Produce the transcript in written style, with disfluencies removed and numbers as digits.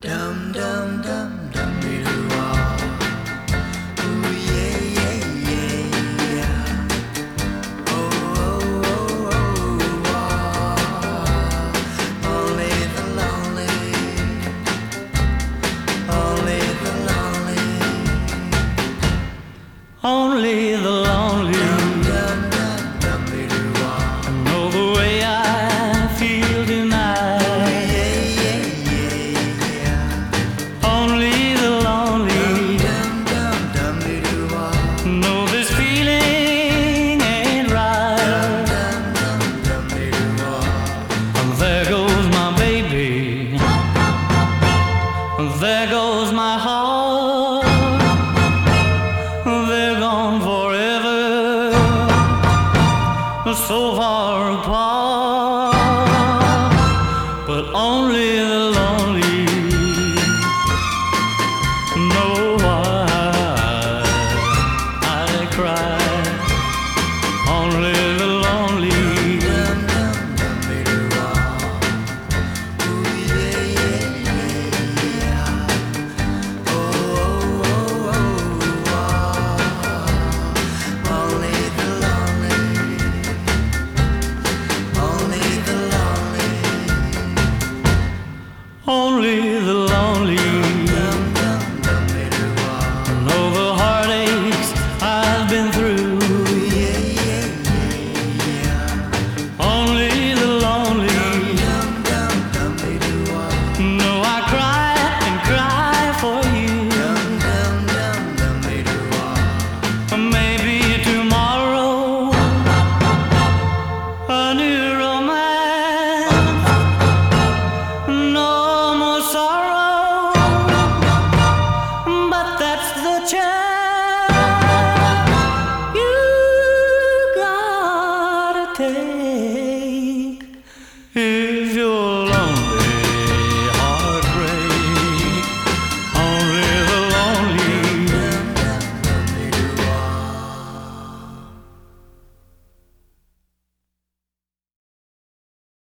Dum dum dum dum doo wah. Ooh yeah yeah yeah yeah. Oh oh oh oh wah. Only the lonely, only the lonely, Only the lonely dum dum dum dum doo wah. know the way I feel tonight. Yeah yeah yeah yeah. Only the lonely Dum dum dum doo wah. know this feeling ain't right. Dum dum dum doo wah. And there goes my baby, and there goes my heart. They're gone forever, so far apart. But only the lonely know why I cry. Only the lonely Dum dum dum doo wah. Ooh yeah yeah yeah yeah. Oh oh oh wah. Only the lonely, only the lonely. only the lonely